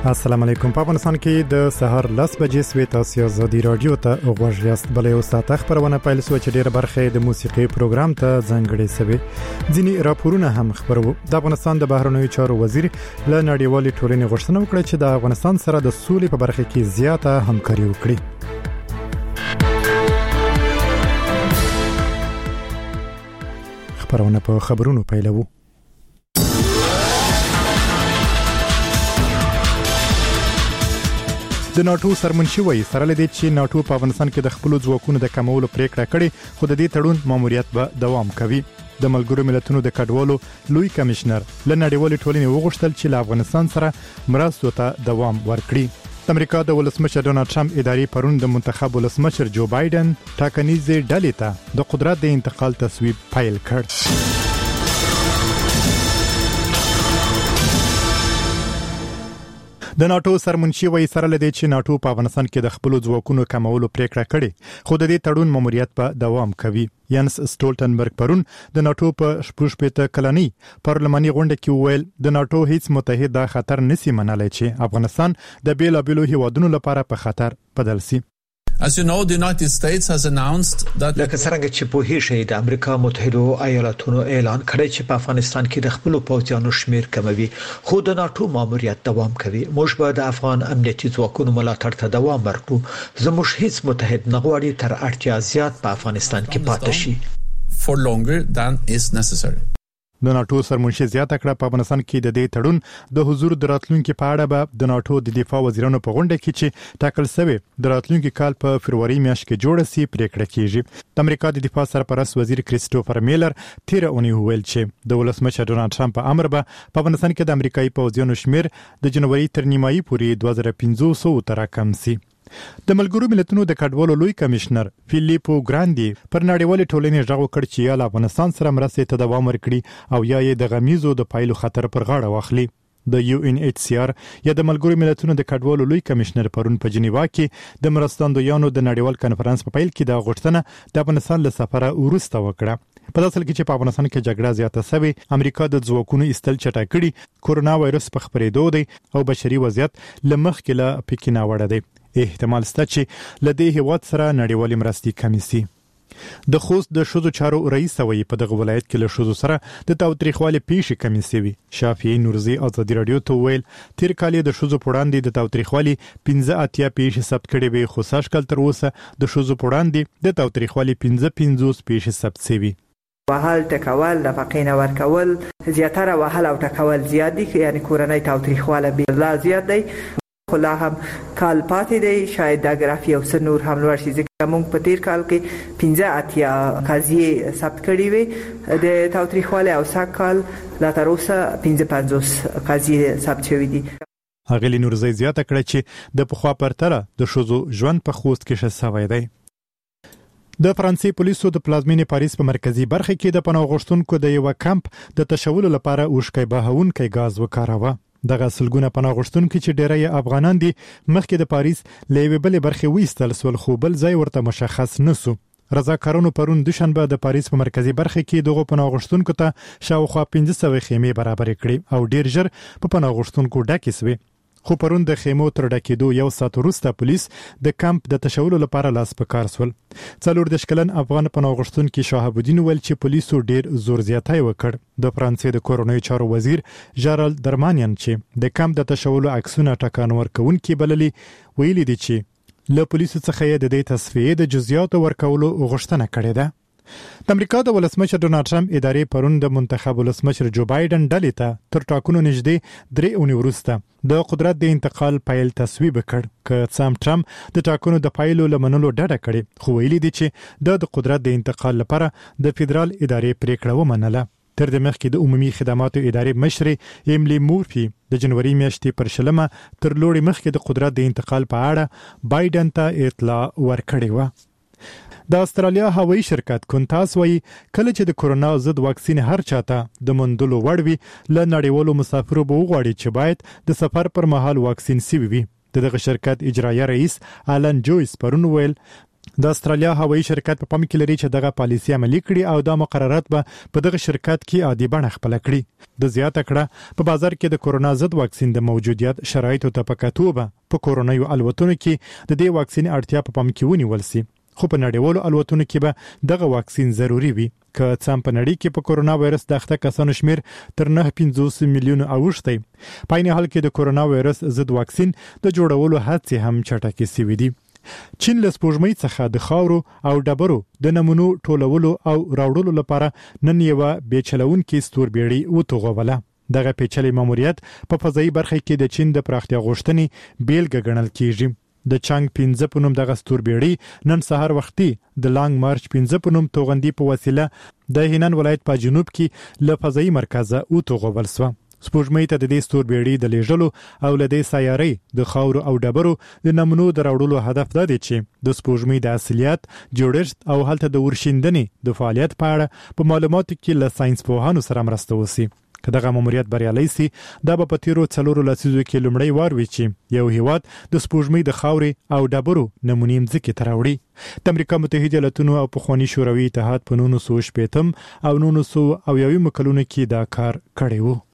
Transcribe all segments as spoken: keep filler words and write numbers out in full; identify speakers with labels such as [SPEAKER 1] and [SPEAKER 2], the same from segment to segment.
[SPEAKER 1] السلام علیکم. په افغانستان کې د سحر لس بجې سوي تاسو ازادي رادیو ته غوږیاست. بلې او ساته خبرونه پیل سو چې ډیره برخه د موسیقي پروګرام ته ځانګړې سوي. ځینی راپورونه هم خبرو. د افغانستان د بهرنیو چارو وزیر له نړیوالې ټولنې غوښتنه وکړه چې د افغانستان سره د سولې په برخه کې زیاته همکاري وکړي. خبرونه په خبرونو پیلوو. د ناتو سرمنشي وایي سره لدی چې ناتو په افغانستان کې د خپل ځواکونو د کمولو پریکړه کړې، خو د دې تړون ماموریت به دوام کوي. د ملګرو ملتونو د کډوالو لوی کمشنر له نړیوالې ټولنې وغوښتل چې له افغانستان سره مرستو ته دوام ورکړي. د امریکا د ولسمشر ډونالد ټرمپ اداري پرون د منتخب ولسمشر جو بایدن ټاکنیزې ډلې ته د قدرت د انتقال تصویب پیل کړ. د ناتو سرمنشي وایي سره لدی چې ناتو په افغانستان کې د خپل ځواکونو کمولو پریکړه کړې، خو د دې تړون ماموریت په دوام کوي. یانس سټولټنبرګ پرون د ناتو په شپږ کلنۍ پارلماني غونډه کې وویل د ناتو هیڅ متحد دا خطر نسی منلای چې افغانستان د بیلابیلو هیوادونو لپاره په خطر بدل شي.
[SPEAKER 2] As you know, the United States has announced that
[SPEAKER 3] لکه څنګه چې په هیڅ د امریکا متحده ایالاتونو اعلان کړی چې په افغانستان کې د خپل پوځیانو شمیر کموي، خو د ناتو ماموریت دوام کوي. موږ به د افغان امنیتي ځواکونو ملاتړ ته دوام ورکړو. زموږ هیڅ متحد نه غواړي تر اړتیا زیات په افغانستان کې پاتې شي
[SPEAKER 2] for longer than is necessary.
[SPEAKER 1] د ناتو سرمنشي زیاته کړه په افغانستان کې د دې تړون د حضور د راتلونکو په اړه به د ناتو د دفاع وزیرانو په غونډه کې چې ټاکل شوی د راتلونکو کال په فروری میاشت کې جوړ شي پریکړه کیږي. د امریکا د دفاع سرپرست وزیر کریسټوفر میلر تیر اونۍ ویل چې د ولسمشر ډونالد ټرمپ په امر به په افغانستان کې د امریکایي پوځیانو شمیر د جنوري تر نیمایي پورې دوه زره پنځوس تر کم شي. د ملګرو ملتونو د کډوالو لوی کمشنر فیلیپو ګراندي پر نړیوالې ټولنې ژغ وکړ چې یا افغانستان سره مرستې ته دوام ورکړي او یا یې د غمیزو د پایلو خطر پر غاړه واخلي. د یو ان ایچ سی آر یا د ملګرو ملتونو د کډوالو لوی کمشنر پرون په جنیوا کې د مرستندویانو د نړیوال کانفرنس په پیل کې د غوښتنه د افغانستان له سفره ورسته وکړه. په داسې کې چې په افغانستان کې جګړه زیاته شوې، امریکا د ځواکونو استل چټه کړي، کورونا وایرس په خپرېدو دی او بشري وضعیت لمخ کې له پکې نه وړه دی. احتمال شته چې لدې هیواد سره نړیوالې مرستې کمې شي. د خوست د شذو چارو رئیس وایي په دغه ولایت کې له شذو سره د تاوتریخوالي پیښې کمې شوي. شافعي نورزي ازادي رادیو ته ویل تیر کال د شذو پوړاندې د تاوتریخوالي پنځه اتیا پیښې ثبت کړي وي، خو سږ کال تر اوسه د شذو پوړاندې د تاوتریخوالي پنځه پنځوس پیښې ثبت شوي.
[SPEAKER 4] وهل ټکول د فقینه ورکول زیاتره وهل او ټکول زیات دي، یعنی کورنۍ تاوتریخواله به لا زیات دی. خو لا هم کال پاتې دی، شاید د ګرافي او سنور هم لوړ شي ځکه موږ په تیر کال کې پنځه اتیا قضیې ثبت کړي وي د تاوتریخواله او سږ کال لا تر اوسه پنځه پنځوس قضیې ثبت شوي دي.
[SPEAKER 1] هغه نورزي زیاته کړه چې د پخوا پرتله د شذو ژوند په خوست کې ښه شوی دی. د فرانسې پولیسو د پلازمینې پاریس په مرکزی برخه کې د پناه غوښتونکو د یو کمپ د تشولو لپاره اوښکې بهونکي غاز وکاراوه. دغه سلګونه پناه غوښتونکو چې ډیری افغانان دي مخکې د پاریس لوي بلې برخه وېستل سول، خو بل ځای ورته مشخص نسو. رضاکارانو پرون دوشنبه د پاریس په مرکزی برخه کې دغه پناه غوښتونکو ته شاوخوا پنځه سوه خیمې برابر کړې او ډیر ژر په پناه غوښتونکو ډکې سوې. خو پرون د خیمو تر ډکېدو یو ساعت وروسته پولیس د کمپ د تشولو لپاره لاس په کار سول. څلور د شکلن افغان پناه غوښتونکي شهاب الدین ویل چې پولیسو ډیر زور زیاتی وکړ. د فرانسې د کورونی چارو وزیر ژارل درمانیان چې د کمپ د تشولو عکسونه ټکان ورکونکي بللي، ویلي دي چې له پولیسو څخه یې د دې تصفیه د جزئیاتو ورکولو غوښتنه کړې ده. د امریکا د ولسمشر ډونالد ټرمپ ادارې پرون د منتخب ولسمشر جو بایدن ډلې ته تر ټاکنو نږدې درې اونۍ وروسته د قدرت د انتقال پیل تصویب کړ. که سام ټرمپ د ټاکنو د پایلو لمنلو ډډه کړې، خو ویلي دي چې د قدرت د انتقال لپاره د فدرال ادارې پریکړه ومنله. تر دې مخکې د عمومي خدماتو ادارې مشر ایملی مورفي د جنوري میاشتې پر شلمه تر لوړې مخکې د قدرت د انتقال په اړه بایدن ته اطلاع ورکړې و. د استرالیا هوایي شرکت کونتاس وایي کله چې د کورونا ضد واکسین هر چاته د مندلو وړ وي، له نړیوالو مسافرو به وغواړي چې باید د سفر پر مهال واکسین شوي وي. دغه شرکت اجرایي رئیس آلن جویس پرون ویل د استرالیا هوایي شرکت په پام کې لري چې دغه پالیسي عملي کړي او د مقررات به په دغه شرکت کې عادي بڼه خپل کړي د زیاته کړه په بازار کې د کورونا ضد واکسین د موجودیت شرایطو ته پکاتوبه په کورونایي الوتونو کې د دې واکسین اړتیا په پام کې ونیول سي خو په نړیوالو الوتونو کې به دغه واکسین ضروری وي که څم په نړۍ کې په کورونا وایرس د اخته کسانو شمیر تر نه پنځوس میلیون اوښتي په عین حال کې د کورونا وایرس ضد واکسین د جوړولو هڅې هم چټکې سوي دي چین له سپوږمۍ څخه د خاورو او ډبرو د نمونو ټولولو او راوړلو لپاره نن یو بیچلونکي ستوربېړی وتوغوله دغه پیچلي ماموریت په فضایي برخه کې د چین د پراختیا غوښتنې بیلګه ګڼل کیږي د چانګ پنځه په نوم دغه ستوربېړی نن سهار وختي د لانګ مارچ پنځه په نوم توغندي په وسیله د هینان ولایت په جنوب کې له فضایي مرکزه وتوغول سو سپوږمۍ ته د دې ستوربېړی د لیږلو او له دې سیارې د خاورو او ډبرو د نمونو د راوړلو هدف دا دی چې د سپوږمۍ د اصلیت جوړښت او هلته د ورشندنې د فعالیت په اړه په معلوماتو کې له ساينس پوهانو سره مرسته وسی که دغه ماموریت بریالي سي دا به په تیرو څلورو لسیزو کې لومړی وار وي چې یو هیواد د سپوږمۍ د خاورې او ډبرو نمونې مځکې ته راوړي د امریکا متحده ایالاتونو او پخوانی شوروي اتحاد په نولس سوه شپږم او نولس سوه اویا کلونو کې دا کار کړی وو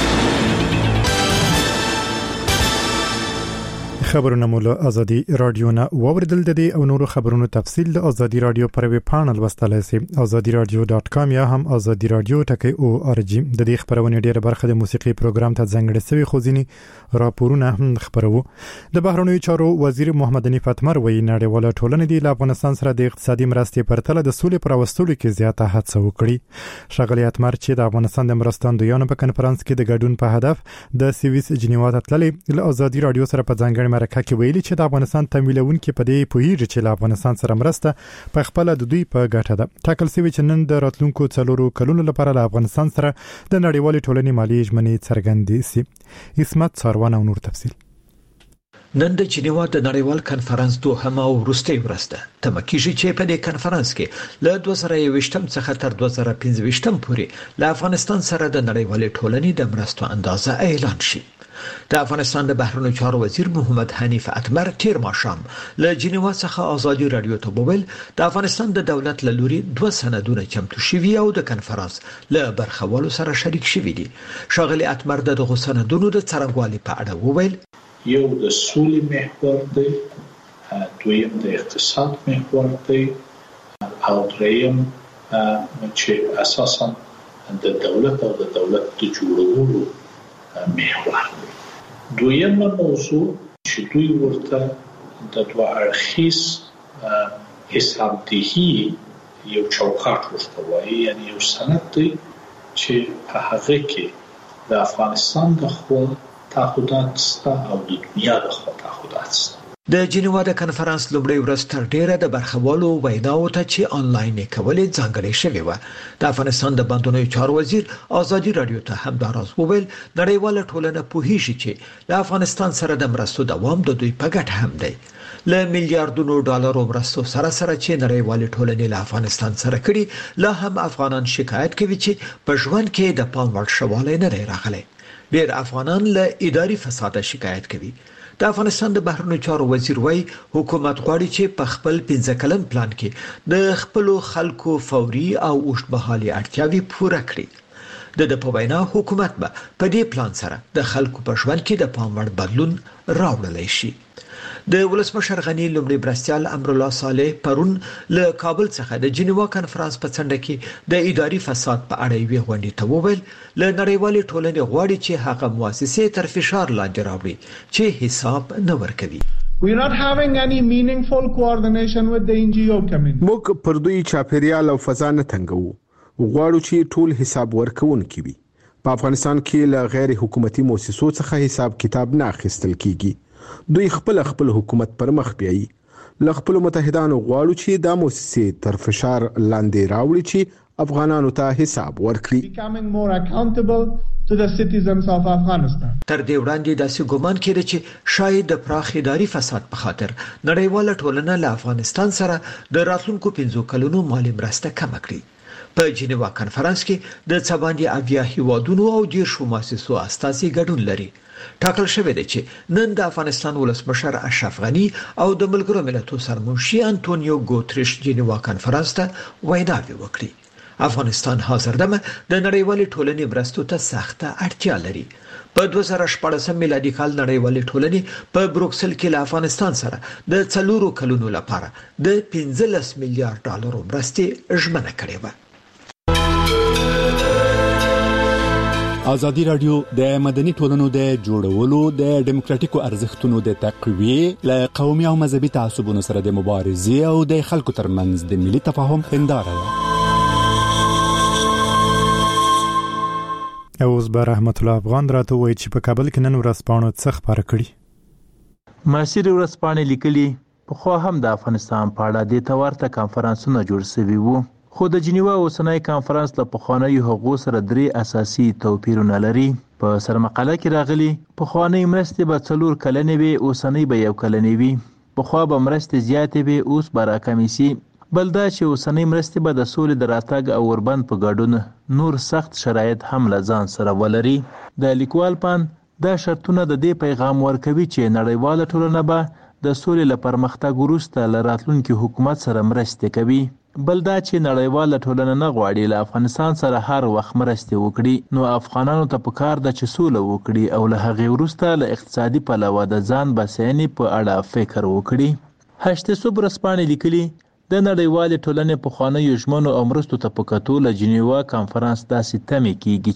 [SPEAKER 1] خبرونه مول ازادي رادیو نه ووردل د دې او نورو خبرونو تفصیل د ازادي رادیو پر ویب پاڼل وستلای سي ازادي رادیو ډاټ کام یا هم ازادي رادیو ټکی او ار جی د دې خبرونه ډیره برخه د موسیقي پروګرام ته ځانګړې شوی خوځینی راپورونه هم خبرو د بهرنیو چارو وزیر محمد حنیف اتمر وایي نړیواله ټولنه د افغانستان سره د اقتصادي مرستې پرتله د سولې پر وستلو کې زیاته هڅه وکړي شغلی اتمر چې د افغانستان د مرستندویانو په کنفرانس کې د ګډون په هدف د سویس جنیوا ته تللی له ازادي رادیو سره په ځانګړي مرکه کې ویلي چې د افغانستان تمویلونکو په دې پوهیږي چې له افغانستان سره مرسته په خپل د دوی په ګټه ده ټاکل شوی چې نن د راتلونکو څلورو کلونو لپاره له افغانستان سره د نړیوالې ټولنې مالي ژمنې څرګندې سي اسمت څاروان او نور تفصیل
[SPEAKER 3] نن د جنیوا د نړیوال کنفرانس دوهم او وروستۍ ورځ ده تمه کیږي چې په دې کنفرانس کې له دوه زره یوویشتم څخه تر دوه زره پنځه ویشتم پورې له افغانستان سره د نړیوالې ټولنې د مرستو اندازه اعلان شي د افغانستان د بهرنیو چارو وزیر محمد حنیف اتمر تیر ماښام له جنیوا څخه ازادي رادیو ته وویل د افغانستان د دولت له لوري دوه سندونه چمتو شوي او د کنفرانس له برخوالو سره شریک شوي دي شغلی اتمر دغه سندونو د څرنګوالي په اړه وویل
[SPEAKER 5] یو د سولې محور دی دویم د اقتصاد محور دی او دریم چې اساسا د دولت او د دولت د جوړولو محور دی دویمه موضوع چې دوی ورته د دوه اړخیز حسابدهي یو چوکاټ ورته وایي یعنی یو سند دی چې په هغه کې د افغانستان د خوا تعهدات ستا او د دنیا د خوا تعهدات ستا
[SPEAKER 3] د جنیوا د کنفرانس لومړی ورځ تر ډیره د برخوالو ویناو ته چې انلاین کولې ځانګړې شوې و د افغانستان د بندونو چارو وزیر ازادي رادیو ته هم دا راز وویل نړیواله ټولنه پوهیږي چې له افغانستان سره د مرستو دوام د دوی په ګټه هم دی له میلیارډونو ډالرو مرستو سره سره چې نړیواله ټولنه له افغانستان سره کړي لا هم افغانان شکایت کوي چې په ژوند کې د پام وړ شواله نه راغلي ډېر افغانان له اداري فساد شکایت کوي د افغانستان د بهرنیو چارو وزیر وايي حکومت غواړي چې په خپل پنځه کلن پلان کې د خپل خلکو فوري او اوږدمهالي اړتیاوې پوره کړي د د په وینا حکومت به په دې پلان سره د خلکو په ژوند کې د پام وړ بدلون راوړلی شي د ولسمشر غنی لومړي برستیال امر الله صالح پرون له کابل څخه د جنیوا کنفرانس په څنډه کې د اداري فساد په اړه یې غونډې ته وویل له نړیوالې ټولنې غواړي چې هغه مؤسسې تر فشار لاندې راوړي چې حساب نه ورکوي
[SPEAKER 6] We are not having any meaningful coordination with the N G O community.
[SPEAKER 7] موږ پر دوی چاپیریال او فضا نه تنګو غواړو چې ټول حساب ورکوونکي وي په افغانستان کې له غیر حکومتي مؤسسو څخه حساب کتاب نه اخیستل کیږي دوی خپل خپل حکومت پر مخ بیایي له خپل متحدانو غواړو چې دا مؤسسې تر فشار لاندې راوړي چې افغانانو ته حساب ورکړي
[SPEAKER 6] Becoming more accountable to the citizens of Afghanistan.
[SPEAKER 3] تر دې وړاندې داسې ګومان کېده چې شاید د پراخ اداري فساد په خاطر نړیواله ټولنه له افغانستان سره د راتلونکو پنځو کلونو مالي مرسته کم کړي په جنیوا کانفرنس کې د څباندې اویا هیوادونو او دیرشو مؤسسو استازي ګډون لري. ټاکل شوی دی چې نن د افغانستان ولسمشر اشرف غنی او د ملګرو ملتونو سرمنشي انټونیو ګوتریش جنیوا کانفرنس ته ویناوي وکړي. افغانستان حاضر دمه د نړیوالې ټولنې مرستو ته سخته اړتیا لري. په دوه زره شپږ میلادي کال نړیوالې ټولنې په بروکسل کې له افغانستان سره د څلورو کلونو لپاره د پنځلس میلیارډ ډالرو مرستې ژمنه کړې و.
[SPEAKER 8] ازادي رادیو د مدني ټولنو د جوړولو د ډیموکراتیکو ارزښتونو د تقویې له قومي او مذهبي تعصبونو سره د مبارزې او د خلکو ترمنځ د ملي تفاهم هنداره ده.
[SPEAKER 1] اوس به رحمت الله افغان راته وایي چې په کابل کې نن ورځپاڼو څه خبره کړي.
[SPEAKER 9] معاصر ورځپاڼې لیکلي په خو هم د افغانستان په اړه د تورته کانفرنسونه جوړ شوي وو، خو د جنیوا اوسنۍ کانفرنس له پخوانیو هغو سره درې اساسي توپیرونه لري. په سرمقاله کې راغلي پخوانۍ مرستې به څلور کلنې وي، اوسنۍ به یو کلنې وي. پخوا به مرستې زیاتې وي، اوس به راکمې سي. بل دا چې اوسنۍ مرستې به د سولې د راتګ او وربند په ګډون نور سخت شرایط هم له ځان سره ولري. د لیکوال پان دا شرطونه د دې پیغام ورکوي چې نړیواله ټولنه به د سولې له پرمختګ وروسته له راتلونکي حکومت سره مرستې کوي. بل دا چې نړیواله ټولنه نه غواړي له افغانستان سره هر وخت مرستې وکړي، نو افغانانو ته پکار ده چې سوله وکړي او له هغې وروسته له اقتصادي پلوه د ځان بسیاینې په اړه فکر وکړي. هشت صبح ورځپاڼې لیکلي د نړیوالې ټولنې پخوانیو ژمنو او مرستو ته په کتو له جنیوا کانفرنس داسې تمې کیږي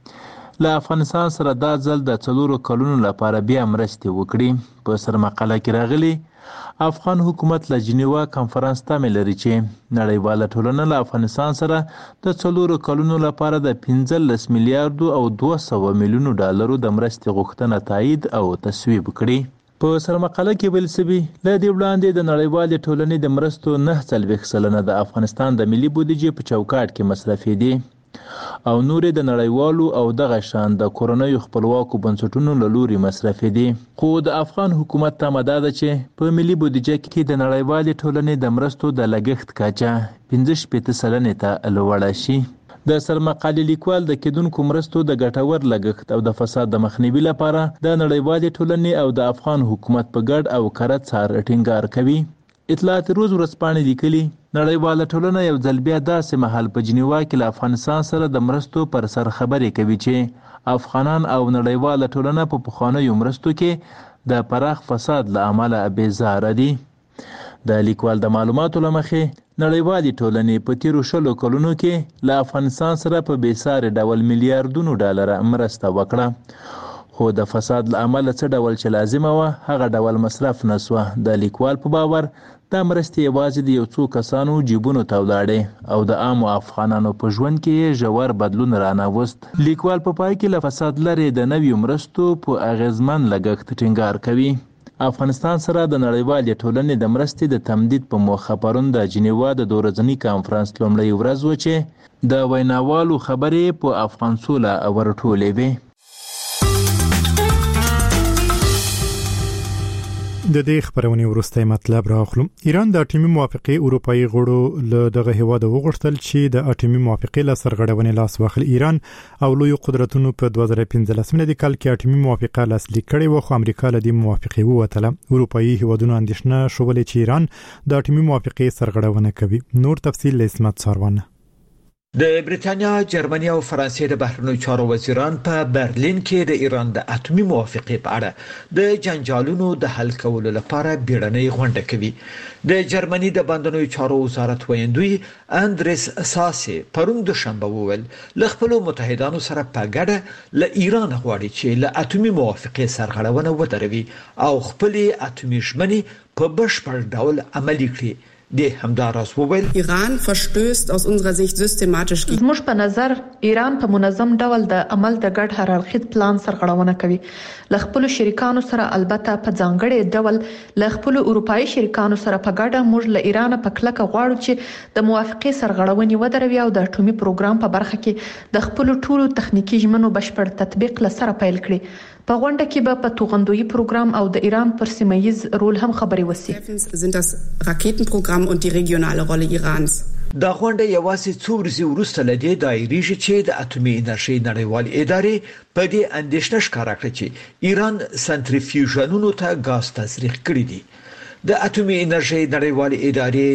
[SPEAKER 9] چې له افغانستان سره دا ځل د څلورو کلونو لپاره بیا مرستې وکړي. په سرمقاله کې راغلي افغان حکومت له جنیوا کانفرنس تمې لري چې نړیواله ټولنه له افغانستان سره د څلورو کلونو لپاره د پنځلس میلیارډو او دوه سوه میلیونو ډالرو د مرستې غوښتنه تایید او تصویب کړي. په سرمقاله کې ویل شوي له دې وړاندې د نړیوالې ټولنې د مرستو نهه څلوېښت سلنه د افغانستان د ملي بودیجې په چوکاټ کې مصرفېدې او نورې د نړیوالو او دغه شان د کورنیو خپلواکو بنسټونو له لوري مصرفېدې. خو د افغان حکومت تمه دا ده چې په ملي بودیجه کې د نړیوالې ټولنې د مرستو د لګښت کچه پنځه شپېته سلنې ته لوړه شي. د سرمقالې لیکوال د کېدونکو مرستو د ګټور لګښت او د فساد د مخنیوي لپاره د نړیوالې ټولنې او د افغان حکومت په ګډ او کره څار ټینګار کوي. اطلاعات روز ورځپاڼې لیکلي نړیواله ټولنه یو ځل بیا داسې مهال په جنیوا کې له افغانستان سره د مرستو پر سر خبرې کوي چې افغانان او نړیواله ټولنه په پخوانیو مرستو کې د پراخ فساد له امله بېزاره دي. د لیکوال د معلوماتو له مخې نړیوالې ټولنې په تیرو شلو کلونو کې له افغانستان سره په بېساري ډول میلیارډونو ډالره مرسته وکړه، خو د فساد له امله څه ډول چې لازمه وه هغه ډول مصرف نه سوه. د لیکوال په باور دا مرستې یوازې د یو څو کسانو جیبونو ته ولاړې او د عامو افغانانو په ژوند کې ژور بدلون رانوست. لیکوال په پای کې له فساد لرې د نویو مرستو په اغیزمن لګښت ټینګار کوي. افغانستان سره د نړیوالې ټولنې د مرستې د تمدید په موخه پرون د جنیوا د دوه ورځني کانفرنس لومړۍ ورځ و چې د ویناوالو خبرې په افغان سوله ورټولې وې.
[SPEAKER 1] د دې خبرونې وروسته مطلب راخلو. ایران د اټومي موافقې اروپאי غړو له دغه هیواد وغوښتل چې د اټومي موافقې له سرغړونې لاس واخلي. ایران او لوی قدرتونو په دوه زره پنځلس میلادي کال کې اټومي موافقه لاسلیک کړې و، خو امریکا له دې موافقې ووتله. اروپאי هیوادونو اندېښنه شولې چې ایران د اټومي موافقې سرغړونه کوي. نور تفصیل له اسمت ساروان.
[SPEAKER 3] د بریتانیا، جرمني او فرانسې د بهرنیو چارو وزیران په برلین کې د ایران د اټومي موافقې په اړه د جنجالونو د حل کولو لپاره بیړنۍ غونډه کوي. د جرمني د بهرنیو چارو وزارت ویاندوی اندریس ساسي پرون دوشنبه وویل له خپل متحدانو سره په ګډه له ایران غواړي چې له اټومي موافقې سرغړونه ودروي او خپل اټومي ژمنې په بشپړ ډول عملي کړي. Die همداراز وویل
[SPEAKER 10] ایران verstößt aus unserer Sicht systematisch gegen
[SPEAKER 11] زموږ په نظر ایران په منظم ډول د عمل د ګډ هررخیز پلان سرغړونه کوي. له خپل شریکانو سره البته په ځانګړي ډول له خپل اروپאי شریکانو سره په ګډه موږ له ایران په کلکه غواړو چې د موافقې سرغړونې ودروي او د اټومي پروګرام په برخه کې د خپل ټولو تخنیکی ژمنو بشپړ تطبیق لسره پیل کړي. په غونډه کې به په توغندوی پروګرام او د ایران پر سیمه ییز رول هم خبرې وشي.
[SPEAKER 10] sind das Raketenprogramm und die regionale Rolle Irans.
[SPEAKER 3] دا غونډه یوازې څو ورځې وروسته لدې دایریږي چې د اټومي انرژي نړیوال ادارې په دې اندېښنه ښکاره کړې چې ایران سنټریفیوژونو ته غاز تزریق کړی دی. د اټومي انرژي نړیوال ادارې